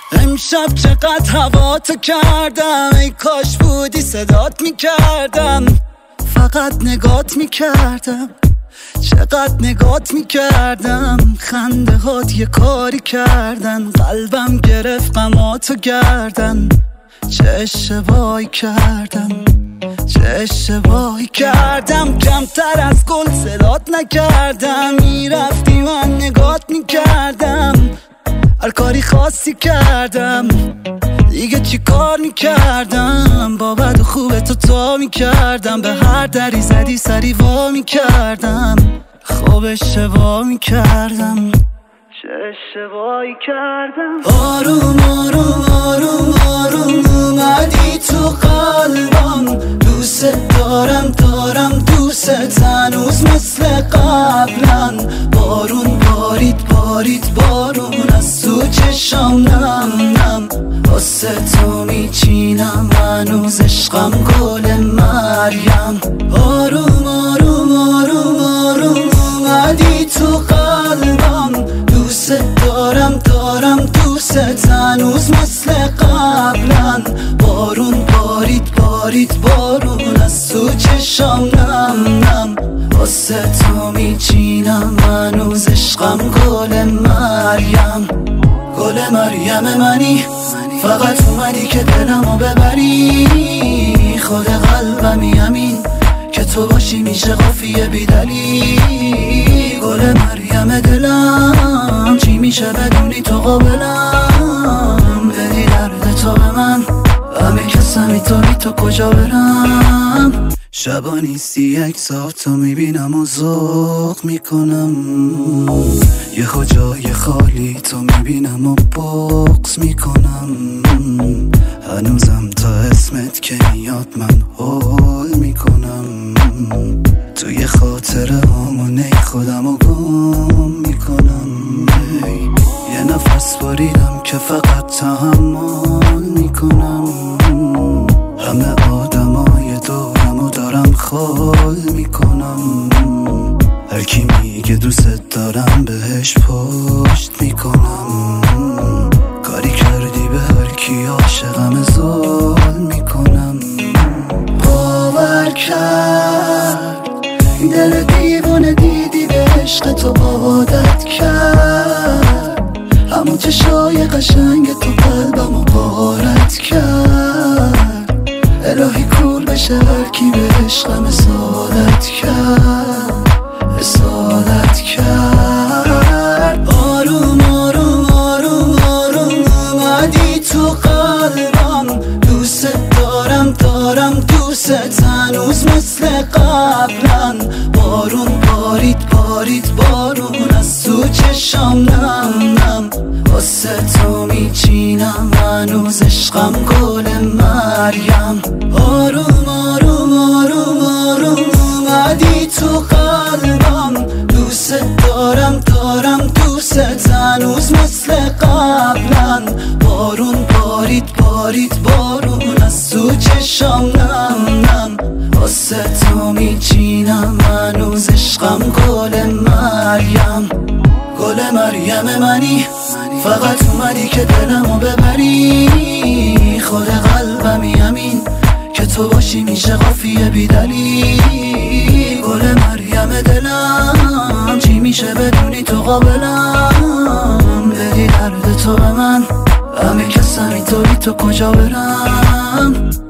امشب چقدر هوا تو کردم، ای کاش بودی صدات میکردم، فقط نگات میکردم، چقدر نگات میکردم. خنده هات یه کاری کردن، قلبم گرفت غماتو گردن. چه اشتباهی کردم، چه اشتباهی کردم. کمتر از گل صدات نکردم، میرفتی من نگات میکردم، هر کاری خاصی کردم، دیگه چی کار میکردم. با بد و خوب تو تا میکردم، به هر دری زدی سری وا میکردم. خوب اشتباه میکردم، چه اشتباهی کردم. آروم آروم آروم آروم اومدی تو قلبم، دوست دارم دارم دوست هنوز مثل قبلا. بارون بارید بارید بارون از تو چشام نم نم، واسه تو میچینم هنوز عشقم گل مریم. آروم آروم آروم آروم اومدی تو قلبم، دوست دارم دارم دوست هنوز مثل قبلا. بارون بارید بارید بارون از تو چشام نم نم، واسه تو میچینم هنوز عشقم گل مریم. گل مریم منی، فقط اومدی که دلمو ببری. خود قلبمی همین که تو باشی میشه قافیه بیدلی. گل مریم دلم چی میشه بدونی تو قابلم، بدی درد تو به من، همه کسمی تو بی تو کجا برم. شبا نیستی یک ساعت تو میبینم و ذوق میکنم، یه جای خالی تو میبینم و بغض میکنم. هنوزم تا اسمت که میاد من هول میکنم، توی خاطره همونه خودم رو گم میکنم. یه نفس باریدم که فقط تحمل میکنم، همه آدمای دورمو دارم خال میکنم. هر کی میگه دوست دارم بهش پشت میکنم، کاری کردی به هر کی عاشقم ظلم میکنم. باور کرد این دل دیوونه دیدی به عشق تو عادت کرد، همون چشای قشنگ تو قلبمو غارت کرد. الهی کول بشه هر کی به عشقم اصالت کرد، اصالت کرد. آروم آروم آروم آروم اومدی تو قلبم، دوست دارم دارم دوست هنوز مثل قبلا. بارون بارید بارید بارون از تو چشام نم نم، واسه تو میچینم هنوز عشقم گل مریم. آروم آروم آروم آروم اومدی تو قلبم، دوست دارم دارم دوست هنوز مثل قبلا. بارون بارید بارید بارون از تو چشام نم نم، واسه تو میچینم هنوز عشقم گل مریم. گل مریم منی، فقط اومدی که دلمو ببری. خود قلبمی همین که تو باشی میشه قافیه بیدلی. گل مریم دلم چی میشه بدونی تو قابلم، بدی درد تو به من، همه کسمی تو بی تو کجا برم.